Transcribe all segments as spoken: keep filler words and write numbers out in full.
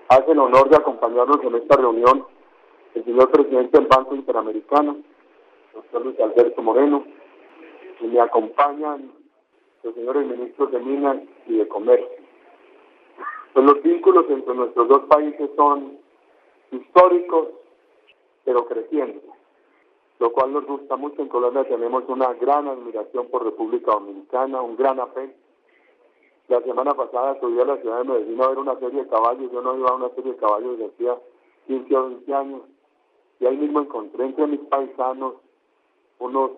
hace el honor de acompañarnos en esta reunión el señor presidente del Banco Interamericano, doctor Luis Alberto Moreno, y me acompañan los señores ministros de Minas y de Comercio. Pues los vínculos entre nuestros dos países son históricos, pero crecientes, lo cual nos gusta mucho. En Colombia tenemos una gran admiración por República Dominicana, un gran afecto. La semana pasada subí a la ciudad de Medellín a ver una serie de caballos. Yo no iba a una serie de caballos desde hacía quince o veinte años. Y ahí mismo encontré entre mis paisanos unos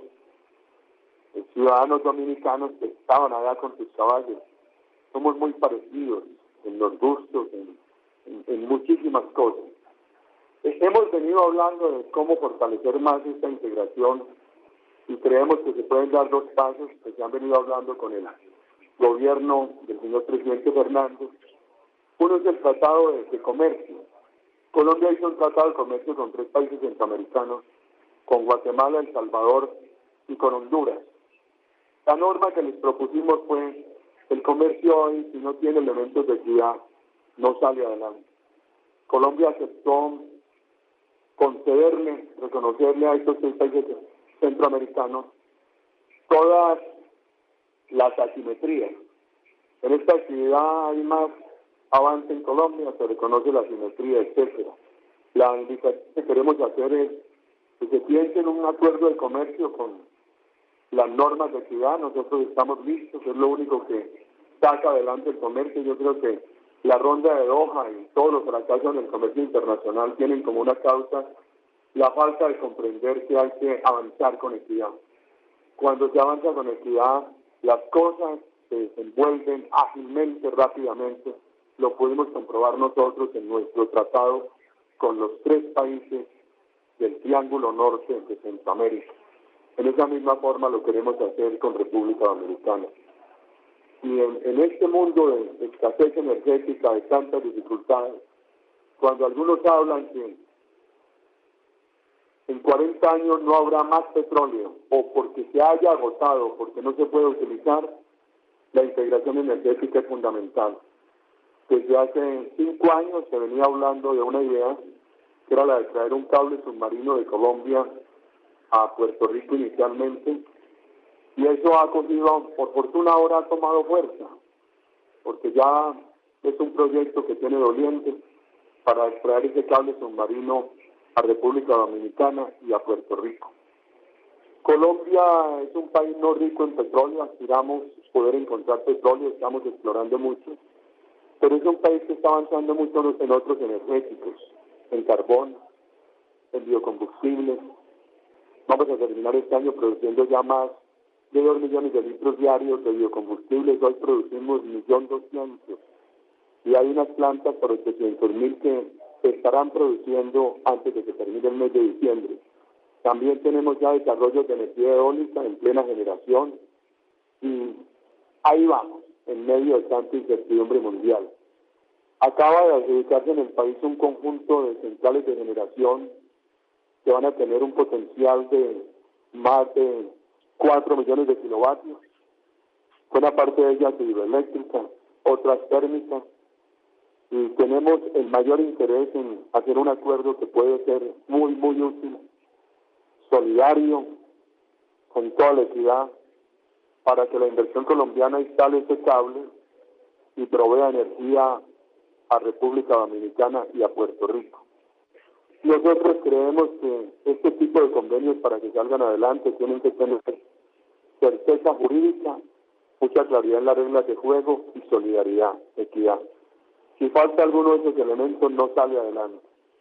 ciudadanos dominicanos que estaban allá con sus caballos. Somos muy parecidos en los gustos, en, en, en muchísimas cosas. Hemos venido hablando de cómo fortalecer más esta integración y creemos que se pueden dar dos pasos que se han venido hablando con el gobierno del señor presidente Fernández. Uno es el Tratado de, de Comercio. Colombia hizo un tratado de comercio con tres países centroamericanos, con Guatemala, El Salvador y con Honduras. La norma que les propusimos fue: el comercio hoy, si no tiene elementos de equidad, no sale adelante. Colombia aceptó concederle, reconocerle a estos seis países centroamericanos todas las asimetrías. En esta actividad hay más avance en Colombia, se reconoce la asimetría, etcétera. La invitación que queremos hacer es que se piense en un acuerdo de comercio con las normas de equidad. Nosotros estamos listos, es lo único que saca adelante el comercio. Yo creo que la ronda de Doha y todos los fracasos en el comercio internacional tienen como una causa la falta de comprender que hay que avanzar con equidad. Cuando se avanza con equidad, las cosas se desenvuelven ágilmente, rápidamente. Lo pudimos comprobar nosotros en nuestro tratado con los tres países del Triángulo Norte de Centroamérica. En esa misma forma lo queremos hacer con República Dominicana. Y en, en este mundo de escasez energética, de tantas dificultades, cuando algunos hablan que en cuarenta años no habrá más petróleo, o porque se haya agotado, o porque no se puede utilizar, la integración energética es fundamental. Desde hace cinco años se venía hablando de una idea, que era la de traer un cable submarino de Colombia a Puerto Rico inicialmente, y eso ha cogido, por fortuna ahora ha tomado fuerza, porque ya es un proyecto que tiene doliente para extraer ese cable submarino a República Dominicana y a Puerto Rico. Colombia es un país no rico en petróleo, aspiramos poder encontrar petróleo, estamos explorando mucho, pero es un país que está avanzando mucho en otros energéticos, en carbón, en biocombustibles. Vamos a terminar este año produciendo ya más de dos millones de litros diarios de biocombustibles. Hoy producimos un millón doscientos y hay unas plantas por ochocientos mil que se estarán produciendo antes de que termine el mes de diciembre. También tenemos ya desarrollos de energía eólica en plena generación y ahí vamos, en medio de tanta incertidumbre mundial. Acaba de adjudicarse en el país un conjunto de centrales de generación que van a tener un potencial de más de cuatro millones de kilovatios, buena parte de ellas hidroeléctricas, otras térmicas, y tenemos el mayor interés en hacer un acuerdo que puede ser muy, muy útil, solidario, con toda la equidad, para que la inversión colombiana instale ese cable y provea energía a República Dominicana y a Puerto Rico. Nosotros creemos que este tipo de convenios, para que salgan adelante, tienen que tener certeza jurídica, mucha claridad en las reglas de juego y solidaridad, equidad. Si falta alguno de esos elementos, no sale adelante.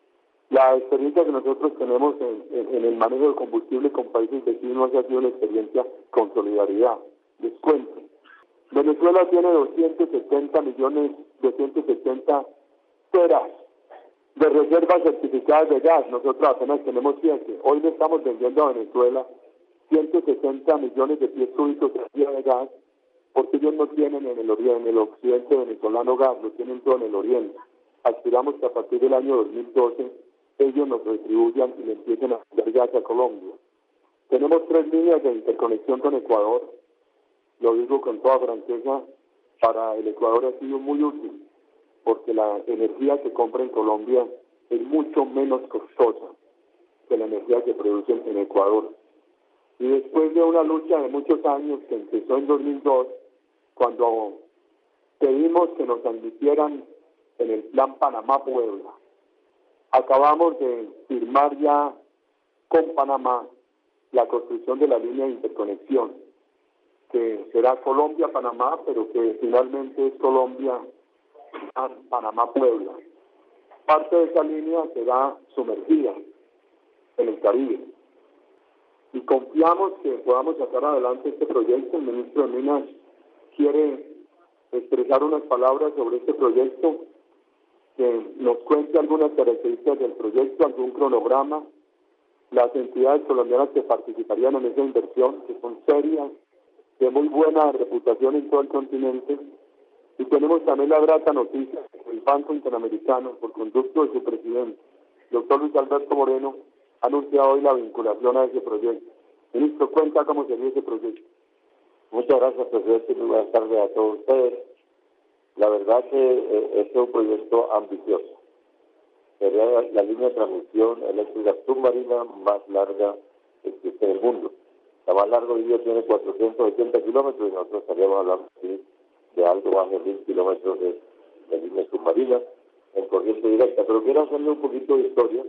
La experiencia que nosotros tenemos en, en, en el manejo de combustible con países vecinos ha sido una experiencia con solidaridad. Les cuento. Venezuela tiene doscientos setenta millones, doscientos setenta teras de reservas certificadas de gas. Nosotros apenas tenemos siete. Hoy le estamos vendiendo a Venezuela ciento sesenta millones de pies cúbicos de gas, porque ellos no tienen en el oriente, en el occidente venezolano gas, lo tienen todo en el oriente. Aspiramos que a partir del año dos mil doce ellos nos retribuyan y le empiecen a vender gas a Colombia. Tenemos tres líneas de interconexión con Ecuador, lo digo con toda franqueza, para el Ecuador ha sido muy útil. porque la energía que compra en Colombia es mucho menos costosa que la energía que producen en Ecuador. Y después de una lucha de muchos años que empezó en dos mil dos, cuando pedimos que nos admitieran en el Plan Panamá-Puebla, acabamos de firmar ya con Panamá la construcción de la línea de interconexión, que será Colombia-Panamá, pero que finalmente es Colombia-Panamá-Puebla. Parte de esa línea será sumergida en el Caribe. Y confiamos que podamos sacar adelante este proyecto. El ministro de Minas quiere expresar unas palabras sobre este proyecto, que nos cuente algunas características del proyecto, algún cronograma, las entidades colombianas que participarían en esa inversión, que son serias, de muy buena reputación en todo el continente. Y tenemos también la grata noticia que el Banco Interamericano, por conducto de su presidente, doctor Luis Alberto Moreno, ha anunciado hoy la vinculación a ese proyecto. Ministro, cuenta cómo sería ese proyecto. Muchas gracias, presidente. Muy buenas tardes a todos ustedes. La verdad que eh, este es un proyecto ambicioso. Sería la, la línea de transmisión eléctrica submarina más larga que existe en el mundo. La más larga hoy día tiene cuatrocientos ochenta kilómetros y nosotros estaríamos hablando aquí de algo más de mil kilómetros de, de línea submarina en corriente directa. Pero quiero hacerle un poquito de historia,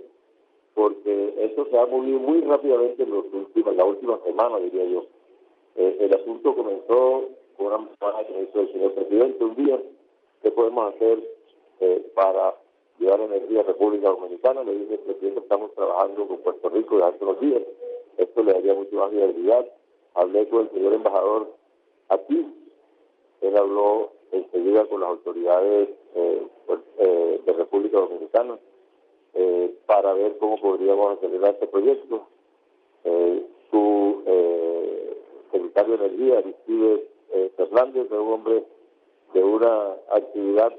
porque esto se ha movido muy rápidamente en, los últimos, en la última semana, diría yo. Eh, el asunto comenzó con una semana que hizo el señor presidente un día. ¿Qué podemos hacer eh, para llevar energía a República Dominicana? Le dije al presidente, estamos trabajando con Puerto Rico de hace unos días. Esto le daría mucho más viabilidad. Hablé con el señor embajador aquí. Él habló enseguida con las autoridades eh, pues, eh, de República Dominicana eh, para ver cómo podríamos acelerar este proyecto. Eh, su eh, secretario de Energía, Aristides eh, Fernández, es un hombre de una actividad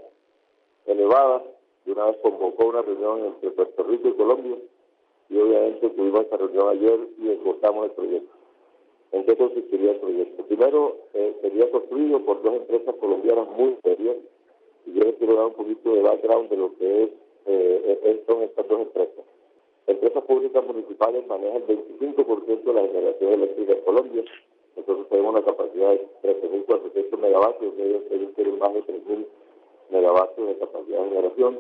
elevada, y una vez convocó una reunión entre Puerto Rico y Colombia, y obviamente tuvimos esta reunión ayer y esgotamos el proyecto. ¿En qué consistiría el proyecto? Primero, eh, sería construido por dos empresas colombianas muy serias, y yo les quiero dar un poquito de background de lo que es, eh, eh, son estas dos empresas. Empresas públicas municipales manejan el veinticinco por ciento de la generación eléctrica en Colombia. Nosotros tenemos una capacidad de trece mil cuatrocientos megavatios, ellos, ellos tienen más de tres mil megavatios de capacidad de generación.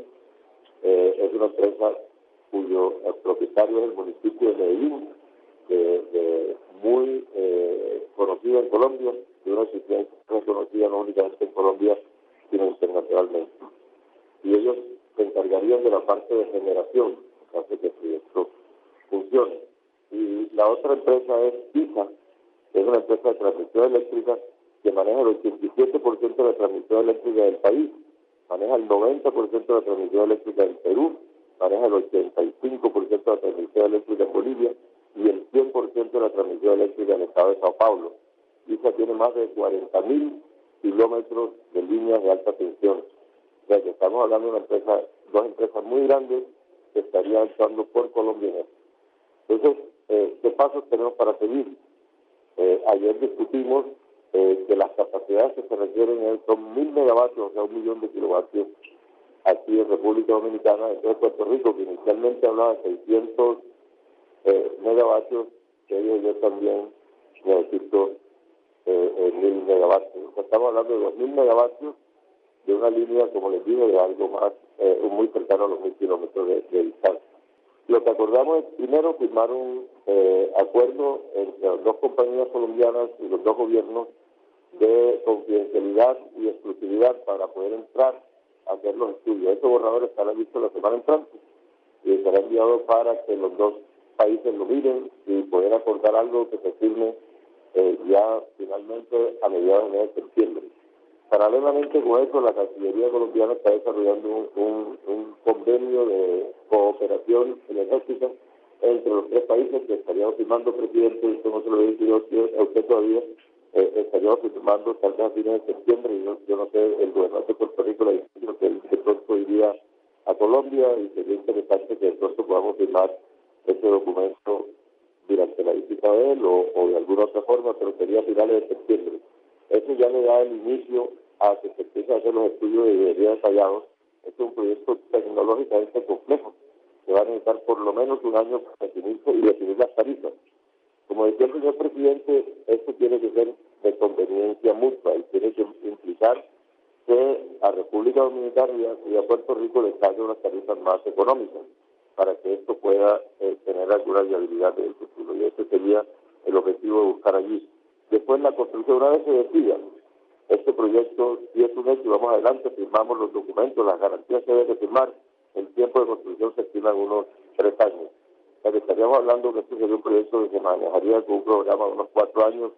Eh, es una empresa cuyo propietario es el municipio de Medellín, de, de muy eh, conocida en Colombia, de una existencia reconocida no únicamente en Colombia, sino internacionalmente. Y ellos se encargarían de la parte de generación, hace que el proyecto funcione. Y la otra empresa es ISA, que es una empresa de transmisión eléctrica que maneja el ochenta y siete por ciento de la transmisión eléctrica del país, maneja el noventa por ciento de la transmisión eléctrica del Perú, maneja el ochenta y cinco por ciento de la transmisión eléctrica en Bolivia y el cien por ciento de la transmisión eléctrica en el estado de Sao Paulo. ISA tiene más de cuarenta mil kilómetros de líneas de alta tensión. O sea que estamos hablando de una empresa, dos empresas muy grandes que estarían actuando por Colombia. Entonces, eh, ¿qué pasos tenemos para seguir? Eh, ayer discutimos eh, que las capacidades que se requieren son mil megavatios, o sea, un millón de kilovatios aquí en República Dominicana. Entonces, Puerto Rico, que inicialmente hablaba de seiscientos eh, megavatios, que ellos yo también necesito eh, eh, mil megavatios. O sea, estamos hablando de dos mil megavatios de una línea, como les dije, de algo más, eh, muy cercano a los mil kilómetros de, de distancia. Lo que acordamos es, primero, firmar un eh, acuerdo entre las dos compañías colombianas y los dos gobiernos de confidencialidad y exclusividad para poder entrar a hacer los estudios. Estos borradores estarán listos la semana entrante y estará enviado para que los dos países lo miren y poder acordar algo que se firme eh, ya finalmente a mediados de mes de septiembre. Paralelamente con eso, la Cancillería colombiana está desarrollando un, un, un convenio de cooperación energética entre los tres países que estaríamos firmando, presidente, y esto no se lo he dicho a usted todavía, eh, estaríamos firmando tal vez a fines de septiembre, y yo, yo no sé, el gobernador de Puerto Rico le dijo que él de pronto iría a Colombia y sería interesante que de pronto podamos firmar ese documento durante la visita de él o, o de alguna otra forma, pero sería a finales de septiembre. Eso ya le da el inicio a que se empiece a hacer los estudios de ingeniería detallados Este es un proyecto tecnológicamente complejo, que va a necesitar por lo menos un año para definirse y definir las tarifas. Como decía el señor presidente, esto tiene que ser de conveniencia mutua y tiene que implicar que a República Dominicana y a, y a Puerto Rico les salgan unas tarifas más económicas para que esto pueda eh, tener alguna viabilidad del futuro. Y ese sería el objetivo de buscar allí. Después la construcción, una vez se decida, este proyecto, si es un hecho, vamos adelante, firmamos los documentos, las garantías se deben firmar, el tiempo de construcción se estima en unos tres años. O sea que estaríamos hablando que este sería un proyecto que se manejaría con un programa de unos cuatro años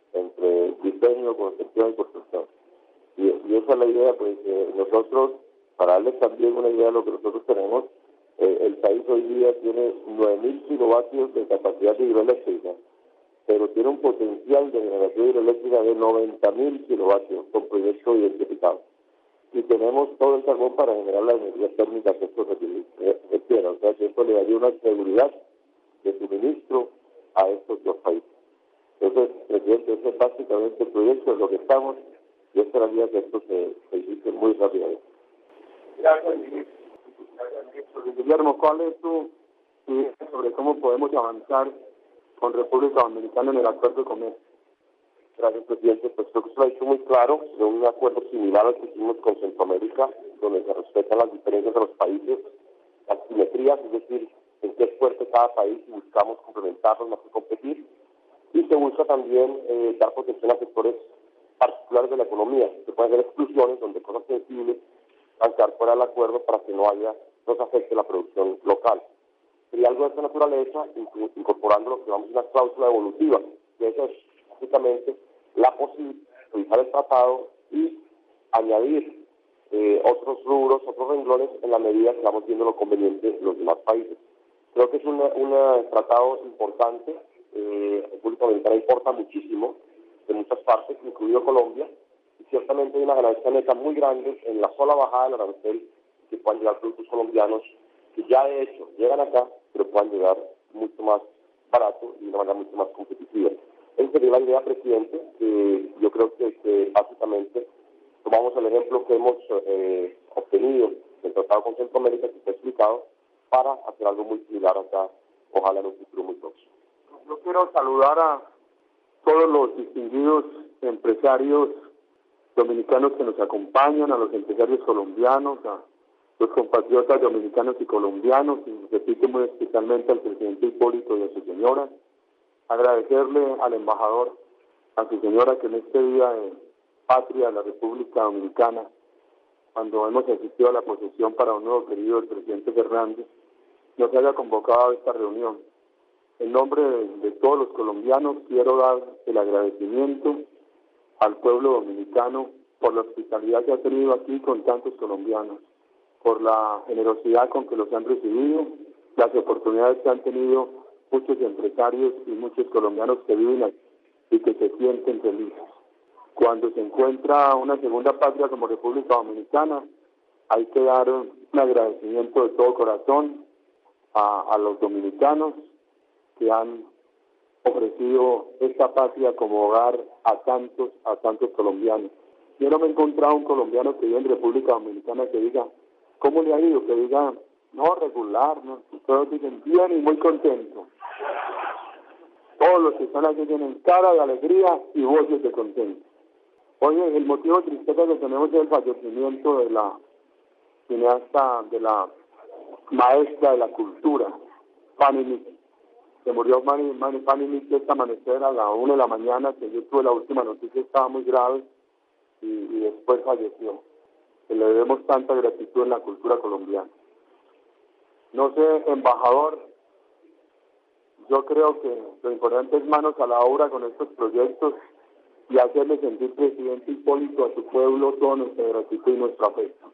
entre diseño, concepción y construcción. Y, y esa es la idea, pues eh, nosotros, para darles también una idea de lo que nosotros tenemos, eh, el país hoy día tiene nueve mil kilovatios de capacidad hidroeléctrica, pero tiene un potencial de generación hidroeléctrica de noventa mil kilovatios con proyectos identificados. Y tenemos todo el carbón para generar la energía térmica que esto requiere. O sea que esto le daría una seguridad de suministro a estos dos países. Entonces, presidente, ese es básicamente el proyecto, en lo que estamos, y esperaría que esto se, se inicie muy rápidamente. Gracias, ministro. Gracias, ministro. Guillermo, ¿cuál es tu idea sobre cómo podemos avanzar con República Dominicana en el acuerdo de comercio? Gracias, presidente. Pues creo que se lo ha dicho muy claro, de un acuerdo similar al que hicimos con Centroamérica, donde se respetan las diferencias de los países, las simetrías, es decir, en qué es fuerte cada país y buscamos complementarlos más que competir. Y se busca también eh, dar protección a sectores particulares de la economía, que pueden ser exclusiones donde cosas sensibles van a quedar fuera del acuerdo para que no haya, no se afecte la producción local. Sería algo de esta naturaleza, incorporando lo que llamamos una cláusula evolutiva, que eso es básicamente la posibilidad de revisar el tratado y añadir eh, otros rubros, otros renglones en la medida que vamos viendo lo conveniente los demás países. Creo que es un tratado importante. Eh, República Dominicana importa muchísimo de muchas partes, incluido Colombia, y ciertamente hay una ganancia neta muy grande en la sola bajada del arancel que puedan llegar productos colombianos que ya de hecho llegan acá, pero puedan llegar mucho más barato y de una manera mucho más competitiva. Esa sería la idea, presidente, que yo creo que, que básicamente tomamos el ejemplo que hemos eh, obtenido del tratado con Centroamérica, que está explicado, para hacer algo muy similar acá, ojalá en un futuro muy próximo. Yo quiero saludar a todos los distinguidos empresarios dominicanos que nos acompañan, a los empresarios colombianos, a los compatriotas dominicanos y colombianos, y repito muy especialmente al presidente Hipólito y a su señora. Agradecerle al embajador, a su señora, que en este día de patria de la República Dominicana, cuando hemos asistido a la posesión para un nuevo querido del presidente Fernández, nos haya convocado a esta reunión. En nombre de, de todos los colombianos quiero dar el agradecimiento al pueblo dominicano por la hospitalidad que ha tenido aquí con tantos colombianos, por la generosidad con que los han recibido, las oportunidades que han tenido muchos empresarios y muchos colombianos que viven aquí y que se sienten felices. Cuando se encuentra una segunda patria como República Dominicana, hay que dar un agradecimiento de todo corazón a, a los dominicanos que han ofrecido esta patria como hogar a tantos, a tantos colombianos. Yo no me he encontrado un colombiano que vive en República Dominicana que diga, ¿cómo le ha ido? Que diga, no, regular, no. Todos dicen bien y muy contentos. Todos los que están aquí tienen cara de alegría y voces de contento. Oye, el motivo de tristeza que tenemos es el fallecimiento de la cineasta, de la maestra de la cultura, Fanny Mickey. Se murió Fanny, Fanny Mickey esta amanecer a la una de la mañana, que yo tuve la última noticia, estaba muy grave, y, y después falleció. Que le debemos tanta gratitud en la cultura colombiana. No sé, embajador, yo creo que lo importante es manos a la obra con estos proyectos y hacerle sentir, presidente Hipólito, a su pueblo toda nuestra gratitud y nuestro afecto.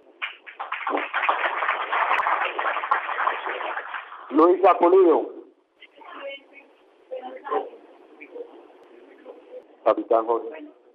Luis Pulido. Capitán Jorge.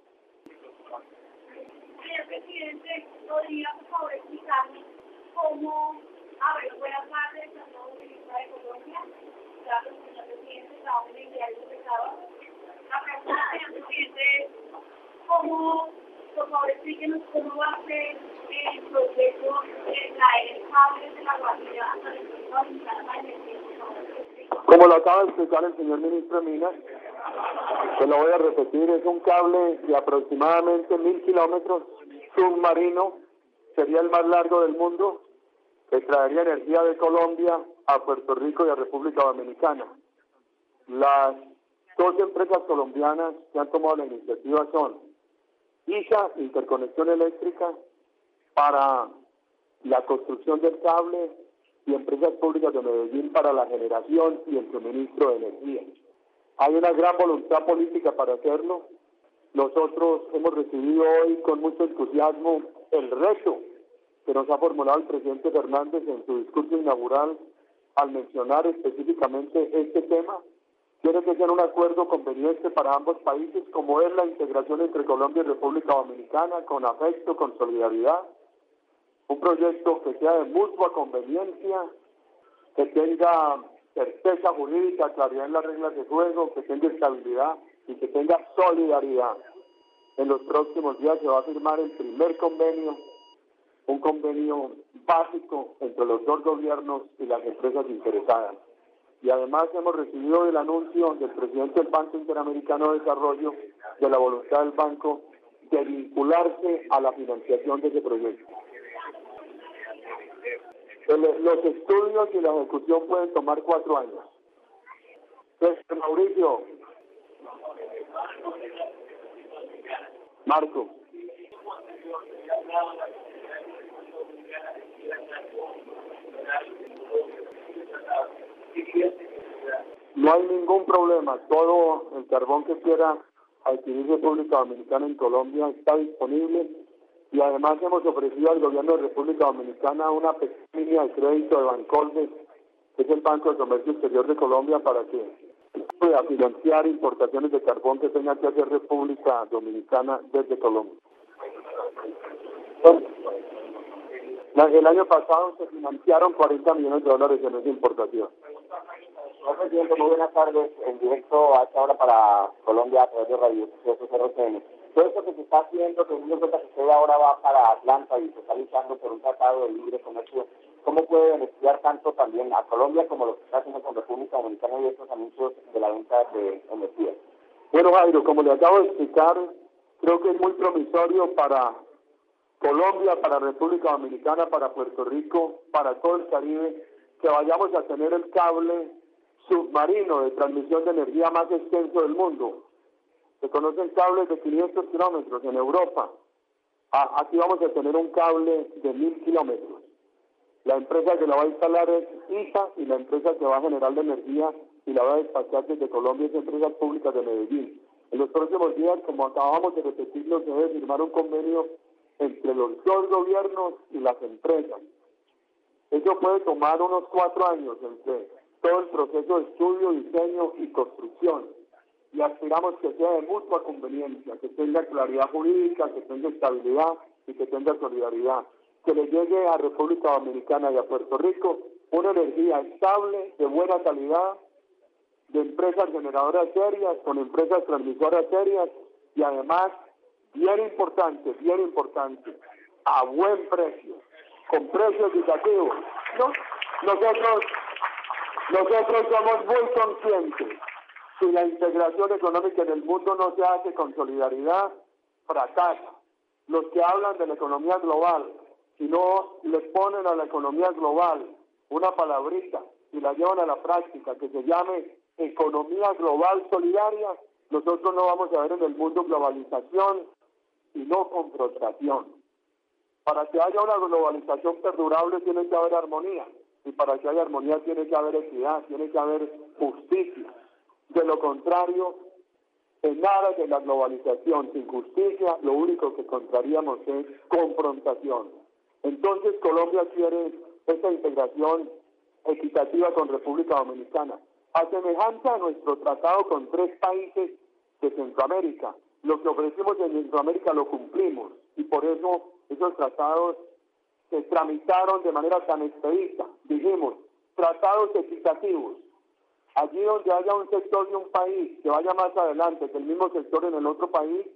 Señor presidente, ¿podría por favor explicarme cómo, a ver, buenas tardes, saludos de de Colombia, gracias señor presidente, trabajo en el diario de Pescado. La pregunta, señor presidente, ¿cómo por favor explíquenos cómo va a ser el proceso de traer el cable de la Guajira hasta la República Dominicana para energía. Como lo acaba de explicar el señor ministro de Minas, se lo voy a repetir, es un cable de aproximadamente mil kilómetros submarino, sería el más largo del mundo, que traería energía de Colombia a Puerto Rico y a República Dominicana. Las dos empresas colombianas que han tomado la iniciativa son I S A, Interconexión Eléctrica, para la construcción del cable, y Empresas Públicas de Medellín para la generación y el suministro de energía. Hay una gran voluntad política para hacerlo. Nosotros hemos recibido hoy con mucho entusiasmo el reto que nos ha formulado el presidente Fernández en su discurso inaugural al mencionar específicamente este tema. Tiene que ser un acuerdo conveniente para ambos países, como es la integración entre Colombia y República Dominicana, con afecto, con solidaridad. Un proyecto que sea de mutua conveniencia, que tenga certeza jurídica, claridad en las reglas de juego, que tenga estabilidad y que tenga solidaridad. En los próximos días se va a firmar el primer convenio, un convenio básico entre los dos gobiernos y las empresas interesadas. Y además hemos recibido el anuncio del presidente del Banco Interamericano de Desarrollo de la voluntad del banco de vincularse a la financiación de ese proyecto. Los estudios y la ejecución pueden tomar cuatro años. Entonces, Mauricio, Marco. No hay ningún problema. Todo el carbón que quiera adquirir República Dominicana en Colombia está disponible. Y además hemos ofrecido al gobierno de República Dominicana una pequeña línea de crédito de Bancoldes, que es el Banco de Comercio Exterior de Colombia, para que pueda financiar importaciones de carbón que tenga que hacer República Dominicana desde Colombia. El año pasado se financiaron cuarenta millones de dólares en esa importación. Señor presidente, muy buenas tardes. En directo a esta hora para Colombia a través de Radio R C N. Todo esto que se está haciendo, teniendo en cuenta que usted ahora va para Atlanta y se está luchando por un tratado de libre comercio, ¿cómo puede beneficiar tanto también a Colombia como lo que está haciendo con República Dominicana y estos anuncios de la venta de energía? Bueno, Jairo, como le acabo de explicar, creo que es muy promisorio para Colombia, para República Dominicana, para Puerto Rico, para todo el Caribe, que vayamos a tener el cable submarino de transmisión de energía más extenso del mundo. Se conocen cables de quinientos kilómetros en Europa. Aquí vamos a tener un cable de mil kilómetros. La empresa que la va a instalar es I S A, y la empresa que va a generar la energía y la va a despachar desde Colombia es Empresas Públicas de Medellín. En los próximos días, como acabamos de repetirlo, se debe firmar un convenio entre los dos gobiernos y las empresas. Eso puede tomar unos cuatro años entre todo el proceso de estudio, diseño y construcción. Y aspiramos que sea de mutua conveniencia, que tenga claridad jurídica, que tenga estabilidad y que tenga solidaridad. Que le llegue a República Dominicana y a Puerto Rico una energía estable, de buena calidad, de empresas generadoras serias, con empresas transmisoras serias y además, bien importante, bien importante, a buen precio, con precios equitativos. ¿No? Nosotros, nosotros somos muy conscientes. Si la integración económica en el mundo no se hace con solidaridad, fracasa. Los que hablan de la economía global, si no le ponen a la economía global una palabrita y la llevan a la práctica que se llame economía global solidaria, nosotros no vamos a ver en el mundo globalización y no confrontación. Para que haya una globalización perdurable tiene que haber armonía, y para que haya armonía tiene que haber equidad, tiene que haber justicia. De lo contrario, en aras de la globalización sin justicia, lo único que encontraríamos es confrontación. Entonces Colombia quiere esta integración equitativa con República Dominicana. A semejanza a nuestro tratado con tres países de Centroamérica, lo que ofrecimos en Centroamérica lo cumplimos, y por eso esos tratados se tramitaron de manera tan expedita. Dijimos, tratados equitativos. Allí donde haya un sector de un país que vaya más adelante que el mismo sector en el otro país,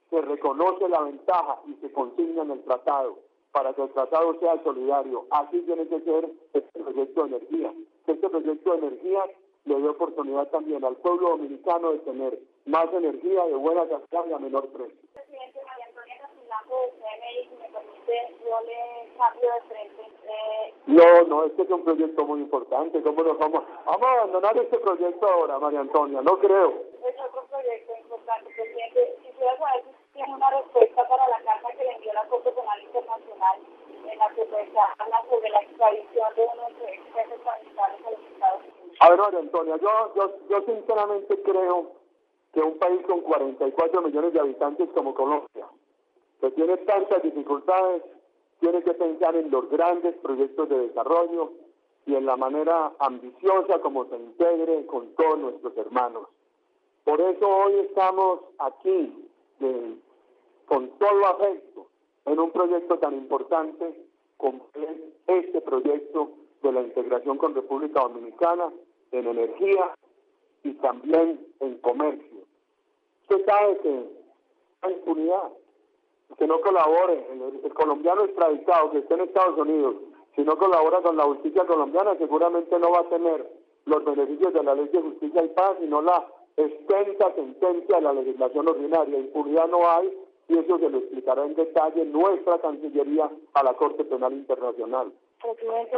se reconoce la ventaja y se consigna en el tratado para que el tratado sea solidario. Así tiene que ser este proyecto de energía. Este proyecto de energía le dio oportunidad también al pueblo dominicano de tener más energía de buena calidad y a menor precio. Presidente María Antonia Casillanco de C M I, si me permite, yo le cambio de frente. Eh... No, no, este es un proyecto muy importante. ¿Cómo nos vamos? Vamos a abandonar este proyecto ahora, María Antonia, no creo. Es otro proyecto importante, presidente. Quisiera saber si tiene una respuesta para la carta que le envió la Corte Penal Internacional en la que pues habla sobre la extradición de uno de los ex jefes militares a los Estados Unidos. A ver, María Antonia, yo, yo, yo sinceramente creo que un país con cuarenta y cuatro millones de habitantes como Colombia, que tiene tantas dificultades, tiene que pensar en los grandes proyectos de desarrollo y en la manera ambiciosa como se integre con todos nuestros hermanos. Por eso hoy estamos aquí, de, con todo afecto, en un proyecto tan importante como es este proyecto de la integración con República Dominicana en energía y también en comercio. Usted sabe que hay impunidad, que no colabore, el, el colombiano extraditado que esté en Estados Unidos, si no colabora con la justicia colombiana, seguramente no va a tener los beneficios de la Ley de Justicia y Paz, sino la extensa sentencia de la legislación ordinaria. Impunidad no hay, y eso se lo explicará en detalle nuestra Cancillería a la Corte Penal Internacional. Presidente,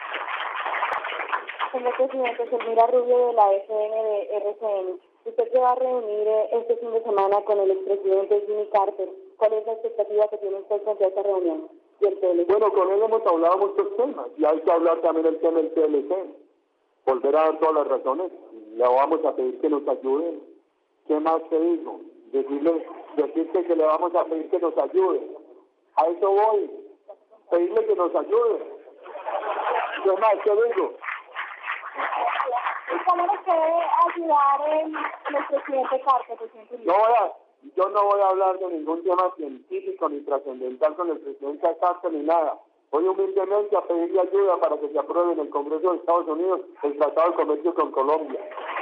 señor presidente, Selmira Rubio de la F N de R C N. Usted se va a reunir este fin de semana con el expresidente Jimmy Carter. ¿Cuál es la expectativa que tiene usted frente a esta reunión? Y el P L C. Bueno, con él hemos hablado muchos temas, y hay que hablar también el tema del P L C. Volver a dar todas las razones, le vamos a pedir que nos ayuden. ¿Qué más te digo? Decirle, decirte que le vamos a pedir que nos ayude. A eso voy, pedirle que nos ayude. ¿Qué más te digo? ¿Y cómo nos puede ayudar el, el presidente Carter, presidente? No voy a, yo no voy a hablar de ningún tema científico ni trascendental con el presidente Carter ni nada. Voy humildemente a pedirle ayuda para que se apruebe en el Congreso de Estados Unidos el Tratado de Comercio con Colombia.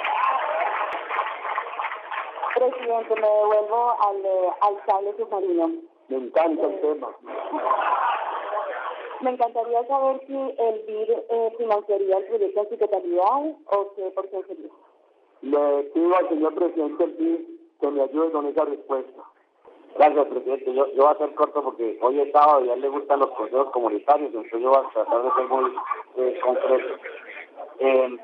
Presidente, me devuelvo al, al cable submarino. Me encanta el eh, tema. Me encantaría saber si el B I D eh, financiaría el proyecto en su totalidad o qué por qué sería. Le pido al señor presidente el B I D que me ayude con esa respuesta. Gracias, presidente. Yo, yo voy a ser corto porque hoy es sábado y a él le gustan los consejos comunitarios, entonces yo voy a tratar de ser muy eh, concreto. Eh,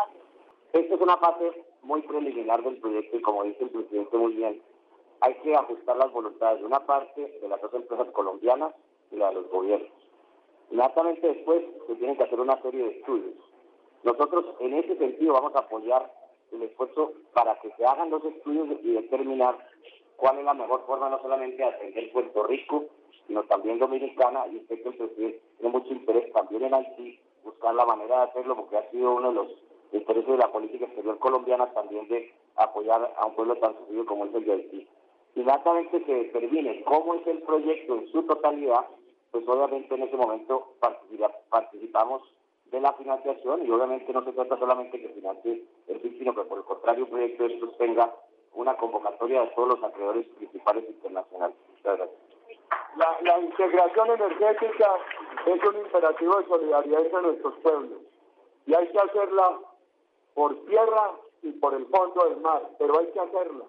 esta es una fase muy preliminar del proyecto y como dice el presidente muy bien, hay que ajustar las voluntades de una parte de las dos empresas colombianas y la de los gobiernos. Inmediatamente después se tienen que hacer una serie de estudios. Nosotros en ese sentido vamos a apoyar el esfuerzo para que se hagan los estudios y determinar cuál es la mejor forma no solamente de atender Puerto Rico, sino también Dominicana, y usted que el presidente tiene mucho interés también en Haití, buscar la manera de hacerlo, porque ha sido uno de los intereses de la política exterior colombiana también de apoyar a un pueblo tan sufrido como es el de Haití. Inmediatamente se determine cómo es el proyecto en su totalidad, pues obviamente en ese momento participamos de la financiación y obviamente no se trata solamente que financie el B I D, sino que por el contrario un proyecto de estos tenga una convocatoria de todos los acreedores principales internacionales. Muchas gracias. La, la integración energética es un imperativo de solidaridad entre nuestros pueblos y hay que hacerla por tierra y por el fondo del mar, pero hay que hacerla.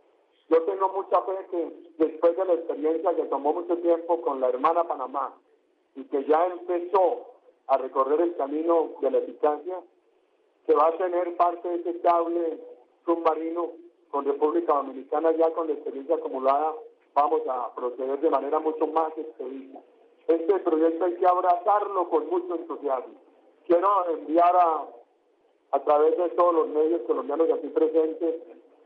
Yo tengo mucha fe que después de la experiencia que tomó mucho tiempo con la hermana Panamá y que ya empezó a recorrer el camino de la eficacia, que va a tener parte de ese cable submarino con República Dominicana, ya con la experiencia acumulada, vamos a proceder de manera mucho más expedita. Este proyecto hay que abrazarlo con mucho entusiasmo. Quiero enviar a, a través de todos los medios colombianos aquí presentes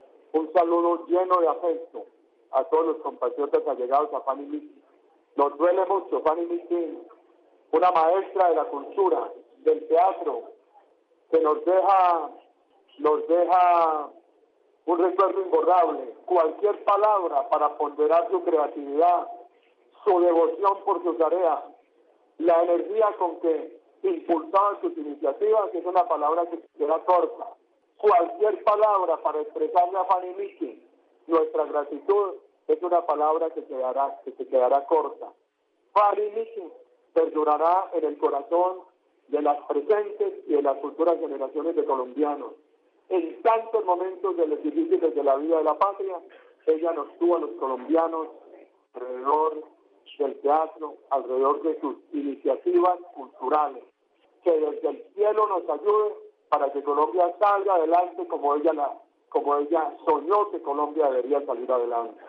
un saludo lleno de afecto a todos los compatriotas allegados a Fanny Mickey. Nos duele mucho Fanny Mickey, una maestra de la cultura, del teatro, que nos deja, nos deja un recuerdo imborrable. Cualquier palabra para ponderar su creatividad, su devoción por su tarea, la energía con que impulsaban sus iniciativas, es una palabra que queda corta. Cualquier palabra para expresarle a Fanny Mickey nuestra gratitud es una palabra que quedará, que se quedará corta. Fariniki perdurará en el corazón de las presentes y de las futuras generaciones de colombianos. En tantos momentos de los difíciles de la vida de la patria, ella nos tuvo a los colombianos alrededor del teatro, alrededor de sus iniciativas culturales. Que desde el cielo nos ayude para que Colombia salga adelante como ella, la, como ella soñó que Colombia debería salir adelante.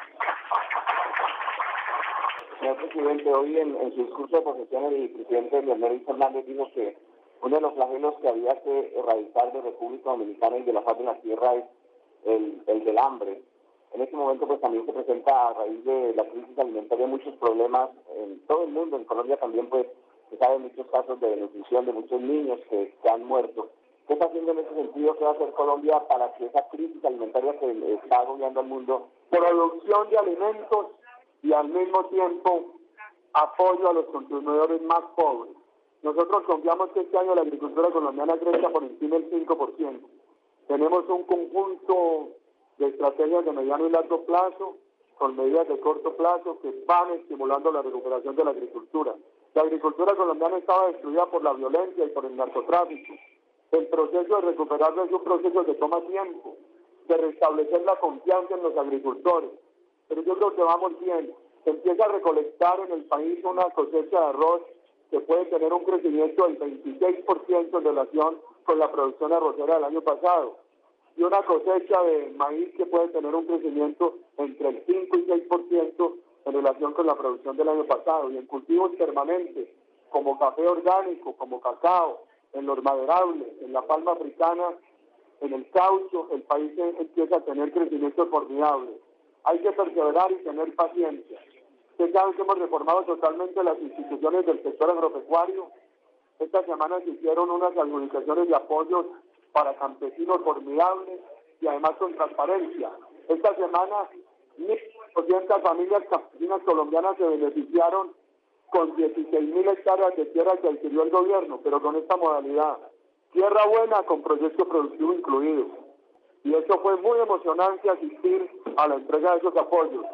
Señor presidente, hoy en, en su discurso de posesión el presidente Leonel Fernández dijo que uno de los flagelos que había que erradicar de República Dominicana y de la faz de la tierra es el, el del hambre. En este momento pues también se presenta a raíz de la crisis alimentaria muchos problemas en todo el mundo. En Colombia también pues se saben muchos casos de desnutrición de muchos niños que, que han muerto. ¿Qué está haciendo en ese sentido? ¿Qué va a hacer Colombia para que esa crisis alimentaria que está agobiando al mundo? Producción de alimentos y al mismo tiempo apoyo a los consumidores más pobres. Nosotros confiamos que este año la agricultura colombiana crezca por encima del cinco por ciento. Tenemos un conjunto de estrategias de mediano y largo plazo, con medidas de corto plazo que van estimulando la recuperación de la agricultura. La agricultura colombiana estaba destruida por la violencia y por el narcotráfico. El proceso de recuperarla es un proceso que toma tiempo, de restablecer la confianza en los agricultores. Pero yo creo que vamos bien. Se empieza a recolectar en el país una cosecha de arroz que puede tener un crecimiento del veintiséis por ciento en relación con la producción arrocera del año pasado. Y una cosecha de maíz que puede tener un crecimiento entre el cinco y seis por ciento en relación con la producción del año pasado. Y en cultivos permanentes, como café orgánico, como cacao, en los maderables, en la palma africana, en el caucho, el país empieza a tener crecimiento formidable. Hay que perseverar y tener paciencia. Ustedes saben que hemos reformado totalmente las instituciones del sector agropecuario. Esta semana se hicieron unas adjudicaciones de apoyos para campesinos formidables y además con transparencia. Esta semana mil ochocientas familias campesinas colombianas se beneficiaron con dieciséis mil hectáreas de tierra que adquirió el gobierno, pero con esta modalidad, tierra buena con proyecto productivo incluido. Y eso fue muy emocionante asistir a la entrega de esos apoyos,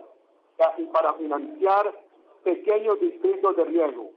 y para financiar pequeños distritos de riego.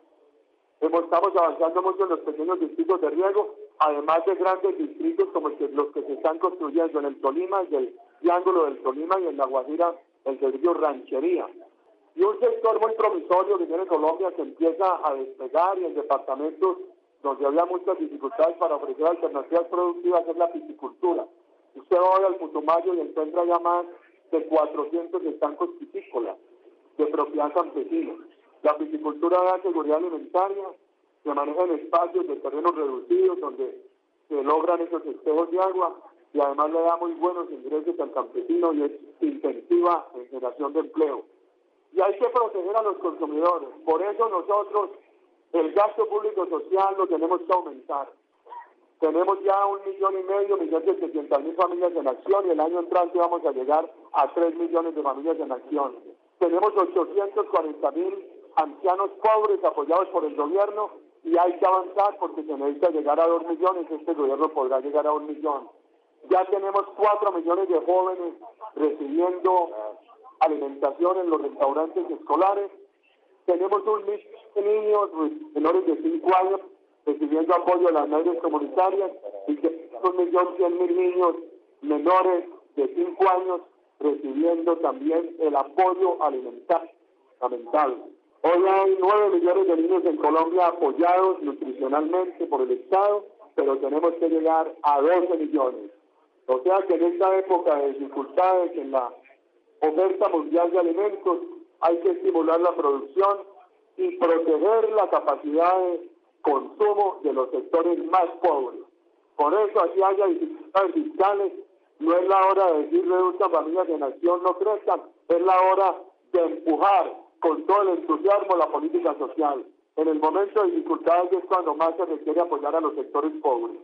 Estamos avanzando mucho en los pequeños distritos de riego, además de grandes distritos como el que, los que se están construyendo en el Tolima, en el Triángulo del Tolima y en La Guajira, el servicio Ranchería. Y un sector muy promisorio que tiene Colombia que empieza a despegar y en departamentos donde había muchas dificultades para ofrecer alternativas productivas es la piscicultura. Usted va hoy al Putumayo y encuentra ya más de cuatrocientos estancos piscícolas de propiedad campesina. La piscicultura da seguridad alimentaria, se maneja en espacios de terrenos reducidos donde se logran esos espejos de agua y además le da muy buenos ingresos al campesino y es intensiva en generación de empleo. Y hay que proteger a los consumidores. Por eso nosotros el gasto público social lo tenemos que aumentar. Tenemos ya un millón y medio, millón setecientas mil familias en acción y el año entrante vamos a llegar a tres millones de familias en acción. Tenemos ochocientos cuarenta mil ancianos pobres apoyados por el gobierno y hay que avanzar porque se necesita llegar a dos millones, este gobierno podrá llegar a un millón. Ya tenemos cuatro millones de jóvenes recibiendo alimentación en los restaurantes escolares. Tenemos un millón de niños menores de cinco años recibiendo apoyo de las redes comunitarias y que un millón cien mil niños menores de cinco años recibiendo también el apoyo alimentario fundamental. Hoy hay nueve millones de niños en Colombia apoyados nutricionalmente por el Estado, pero tenemos que llegar a doce millones. O sea que en esta época de dificultades en la oferta mundial de alimentos hay que estimular la producción y proteger la capacidad de consumo de los sectores más pobres. Por eso, así haya dificultades fiscales, no es la hora de decir reduzcan familias en acción, no crezcan, es la hora de empujar con todo el entusiasmo la política social. En el momento de dificultades es cuando más se requiere apoyar a los sectores pobres.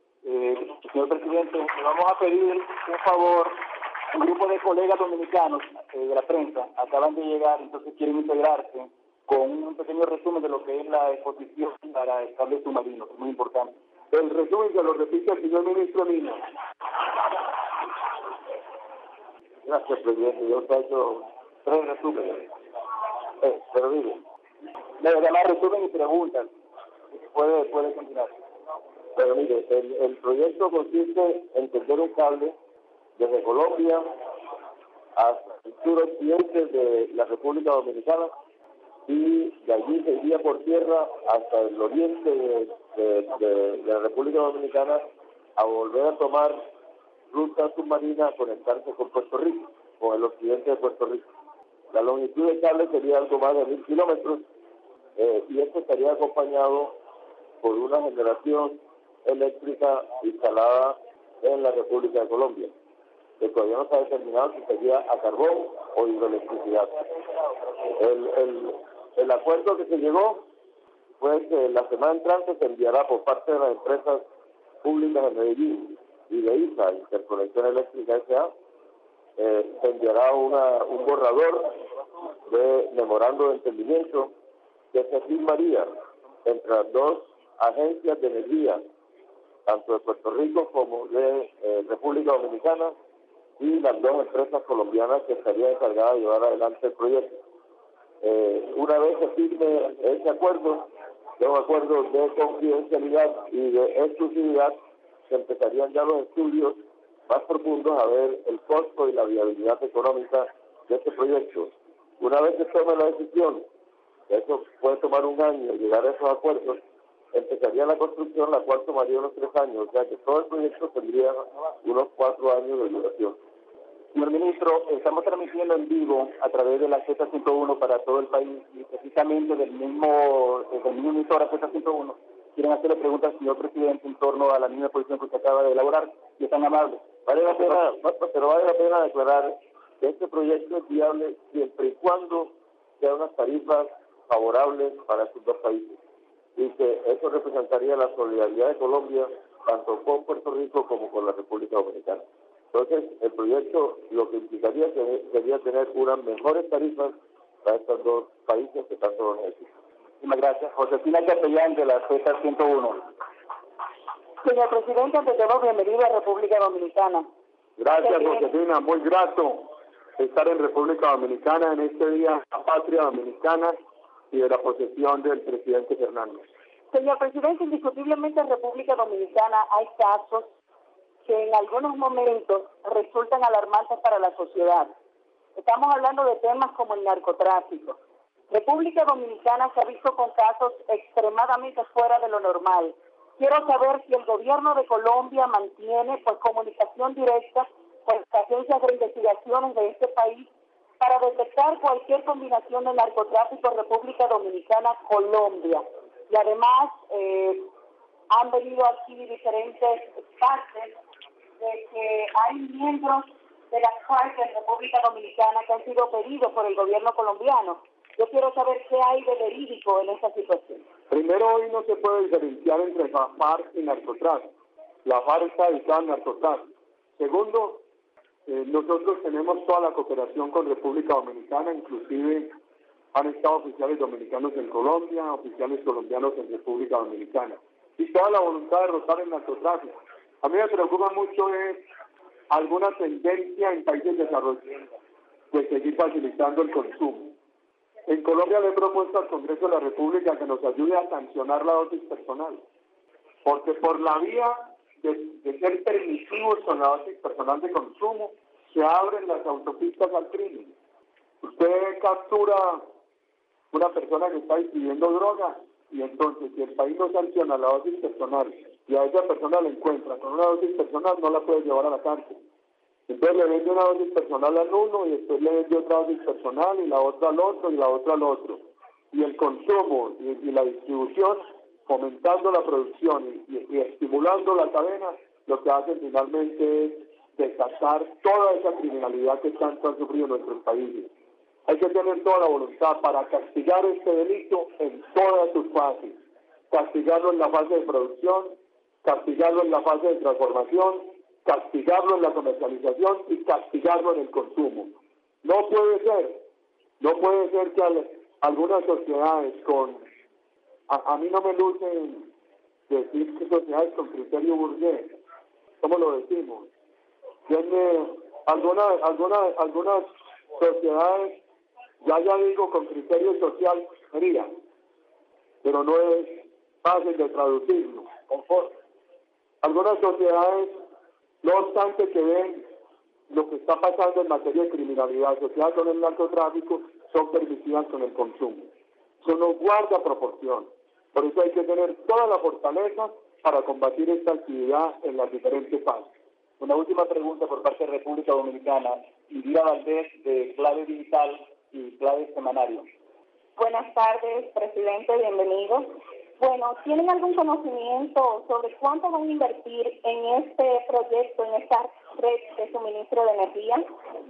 Eh, señor presidente, le vamos a pedir un favor. Un grupo de colegas dominicanos eh, de la prensa acaban de llegar, entonces quieren integrarse con un pequeño resumen de lo que es la exposición para el cable submarino, que es muy importante. El resumen se lo repite el señor ministro Mina. Gracias, presidente. Yo he hecho tres resúmenes. Eh, pero miren, de verdad, resumen y preguntas. Puede, puede continuar. Pero mire, el, el proyecto consiste en tender un cable desde Colombia hasta el suroccidente de la República Dominicana y de allí se iría por tierra hasta el oriente de, de, de, de la República Dominicana a volver a tomar ruta submarina a conectarse con Puerto Rico, con el occidente de Puerto Rico. La longitud del cable sería algo más de mil kilómetros eh, y esto estaría acompañado por una generación eléctrica instalada en la República de Colombia, que todavía no está determinado si sería a carbón o hidroelectricidad. El, el, el acuerdo que se llegó fue que la semana entrante se enviará por parte de las empresas públicas de Medellín y de I S A, Interconexión Eléctrica S A, eh, se enviará una, un borrador de memorando de entendimiento que se firmaría entre las dos agencias de energía, tanto de Puerto Rico como de eh, República Dominicana, y las dos empresas colombianas que estarían encargadas de llevar adelante el proyecto. Eh, una vez se firme ese acuerdo, de un acuerdo de confidencialidad y de exclusividad, se empezarían ya los estudios más profundos a ver el costo y la viabilidad económica de este proyecto. Una vez se tome la decisión, eso puede tomar un año llegar a esos acuerdos, empezaría la construcción, la cual tomaría unos tres años, o sea que todo el proyecto tendría unos cuatro años de duración. Señor Ministro, estamos transmitiendo en vivo a través de la Z ciento uno para todo el país y precisamente del mismo, del mismo emisora Z ciento uno quieren hacerle preguntas al señor presidente en torno a la misma posición que usted acaba de elaborar y están amables. Vale la pena, pero vale la pena declarar que este proyecto es viable siempre y cuando sean unas tarifas favorables para estos dos países y que eso representaría la solidaridad de Colombia tanto con Puerto Rico como con la República Dominicana. Entonces, el proyecto lo que implicaría sería tener unas mejores tarifas para estos dos países que tanto lo necesitan. Muchas gracias. Josefina Capellán, de la Z ciento uno. Señor presidente, ante todo, bienvenido a República Dominicana. Gracias, Josefina. Muy grato estar en República Dominicana en este día de la patria dominicana y de la posesión del presidente Fernández. Señor presidente, indiscutiblemente en República Dominicana hay casos que en algunos momentos resultan alarmantes para la sociedad. Estamos hablando de temas como el narcotráfico. República Dominicana se ha visto con casos extremadamente fuera de lo normal. Quiero saber si el gobierno de Colombia mantiene pues comunicación directa con las agencias de investigaciones de este país para detectar cualquier combinación de narcotráfico República Dominicana-Colombia. Y además eh, han venido aquí diferentes partes de que hay miembros de las FARC en República Dominicana que han sido pedidos por el gobierno colombiano. Yo quiero saber qué hay de verídico en esta situación. Primero, hoy no se puede diferenciar entre la FARC y narcotráfico. La FARC está dedicada al narcotráfico. Segundo, eh, nosotros tenemos toda la cooperación con República Dominicana, inclusive han estado oficiales dominicanos en Colombia, oficiales colombianos en República Dominicana. Y toda la voluntad de derrotar el narcotráfico. A mí me preocupa mucho es alguna tendencia en países desarrollados de seguir facilitando el consumo. En Colombia le he propuesto al Congreso de la República que nos ayude a sancionar la dosis personal, porque por la vía de, de ser permisivos con la dosis personal de consumo, se abren las autopistas al crimen. Usted captura una persona que está distribuyendo droga y entonces si el país no sanciona la dosis personal y a esa persona la encuentra con una dosis personal, no la puede llevar a la cárcel. Entonces le vende una dosis personal al uno y después le vende otra dosis personal y la otra al otro y la otra al otro. Y el consumo y, y la distribución, fomentando la producción y, y, y estimulando la cadena, lo que hacen finalmente es desatar toda esa criminalidad que tanto han sufrido nuestros países. Hay que tener toda la voluntad para castigar este delito en todas sus fases. Castigarlo en la fase de producción, castigarlo en la fase de transformación, castigarlo en la comercialización y castigarlo en el consumo. No puede ser, no puede ser que al, algunas sociedades con, a, a mí no me luce decir que sociedades con criterio burgués, ¿cómo lo decimos? Tiene algunas, algunas, algunas sociedades Ya ya digo con criterio social sería, pero no es fácil de traducirlo. Confort. Algunas sociedades, no obstante que ven lo que está pasando en materia de criminalidad social con el narcotráfico, son permitidas con el consumo. Eso no guarda proporción. Por eso hay que tener toda la fortaleza para combatir esta actividad en las diferentes fases. Una última pregunta por parte de República Dominicana. Indira Valdés, de Clave Digital y Clave Semanario. Buenas tardes, presidente, bienvenido. Bueno, ¿tienen algún conocimiento sobre cuánto van a invertir en este proyecto, en esta red de suministro de energía?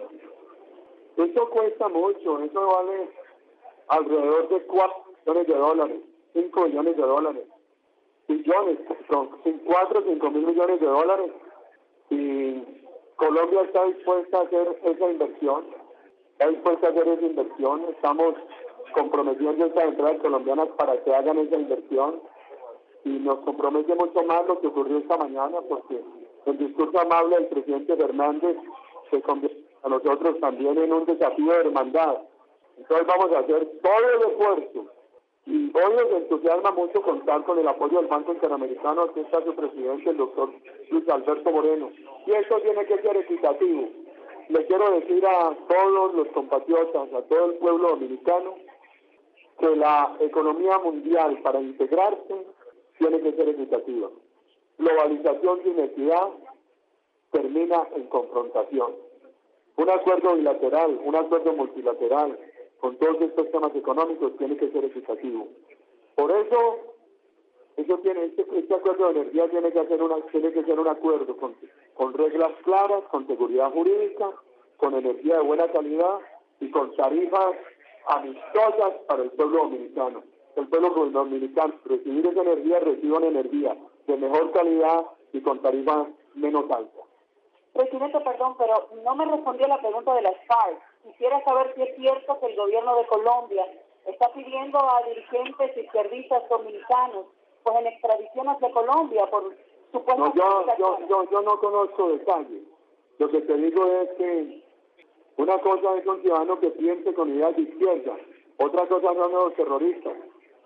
Eso cuesta mucho, eso vale alrededor de cuatro millones de dólares, cinco millones de dólares, billones, son cuatro o cinco mil millones de dólares. Y Colombia está dispuesta a hacer esa inversión, está dispuesta a hacer esa inversión, estamos comprometiendo a estas empresas colombianas para que hagan esa inversión y nos compromete mucho más lo que ocurrió esta mañana, porque el discurso amable del presidente Fernández se convierte a nosotros también en un desafío de hermandad. Entonces vamos a hacer todo el esfuerzo y hoy nos entusiasma mucho contar con el apoyo del Banco Interamericano. Aquí está su presidente, el doctor Luis Alberto Moreno, y esto tiene que ser equitativo. Le quiero decir a todos los compatriotas, a todo el pueblo dominicano, que la economía mundial para integrarse tiene que ser equitativa. Globalización sin equidad termina en confrontación. Un acuerdo bilateral, un acuerdo multilateral con todos estos temas económicos tiene que ser equitativo. Por eso, eso tiene, este, este acuerdo de energía tiene que, hacer una, tiene que ser un acuerdo con, con reglas claras, con seguridad jurídica, con energía de buena calidad y con tarifas amistosas para el pueblo dominicano. El pueblo dominicano, recibir esa energía, recibe una energía de mejor calidad y con tarifas menos altas. Presidente, perdón, pero no me respondió la pregunta de las FARC. Quisiera saber si es cierto que el gobierno de Colombia está pidiendo a dirigentes izquierdistas dominicanos pues en extradición hacia Colombia por supuestas... No, yo, yo, yo, yo no conozco detalles. Lo que te digo es que una cosa es un ciudadano que piense con ideas de izquierda, otra cosa son los terroristas.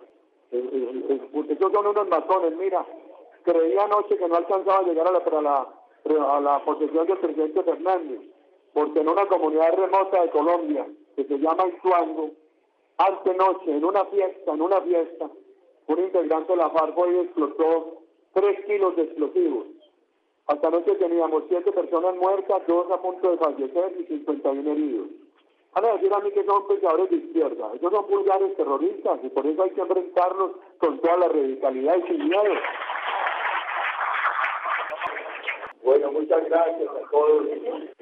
Esos son unos matones. Mira, creí anoche que no alcanzaba a llegar a la, a la, a la posesión del presidente Fernández, porque en una comunidad remota de Colombia, que se llama Ituango, antenoche, en una fiesta, en una fiesta, un integrante de la FARC hoy explotó tres kilos de explosivos. Hasta anoche teníamos siete personas muertas, dos a punto de fallecer y cincuenta y uno heridos. Van a decir a mí que son pensadores de izquierda. Ellos son vulgares terroristas y por eso hay que enfrentarlos con toda la radicalidad y sin miedo. Bueno, muchas gracias a todos.